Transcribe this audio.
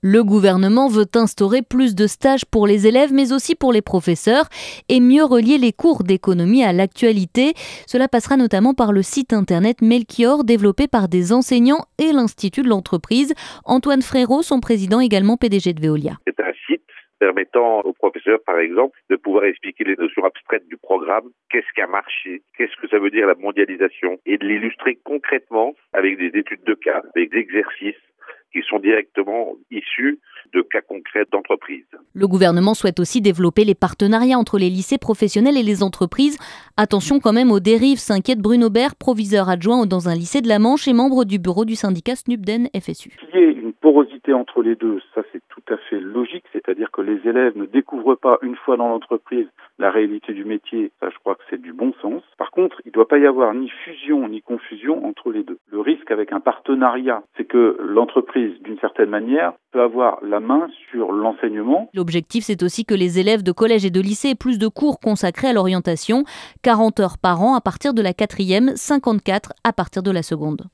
Le gouvernement veut instaurer plus de stages pour les élèves, mais aussi pour les professeurs, et mieux relier les cours d'économie à l'actualité. Cela passera notamment par le site internet Melchior, développé par des enseignants et l'Institut de l'entreprise. Antoine Frérot, son président, également PDG de Veolia. C'est un site permettant aux professeurs, par exemple, de pouvoir expliquer les notions abstraites du programme, qu'est-ce qu'un marché, qu'est-ce que ça veut dire la mondialisation, et de l'illustrer concrètement avec des études de cas, avec des exercices qui sont directement issus de cas concrets d'entreprises. Le gouvernement souhaite aussi développer les partenariats entre les lycées professionnels et les entreprises. Attention quand même aux dérives, s'inquiète Bruno Bert, proviseur adjoint dans un lycée de la Manche et membre du bureau du syndicat SNUPDEN FSU. Qu'il y ait une porosité entre les deux, ça c'est tout à fait logique, c'est-à-dire que les élèves ne découvrent pas une fois dans l'entreprise la réalité du métier, ça je crois que c'est du bon sens. Par contre, il ne doit pas y avoir ni fusion ni confusion entre les deux. Le risque avec un partenariat, c'est que l'entreprise, d'une certaine manière, peut avoir la main sur l'enseignement. L'objectif, c'est aussi que les élèves de collège et de lycée aient plus de cours consacrés à l'orientation, 40 heures par an à partir de la 4e, 54 à partir de la seconde.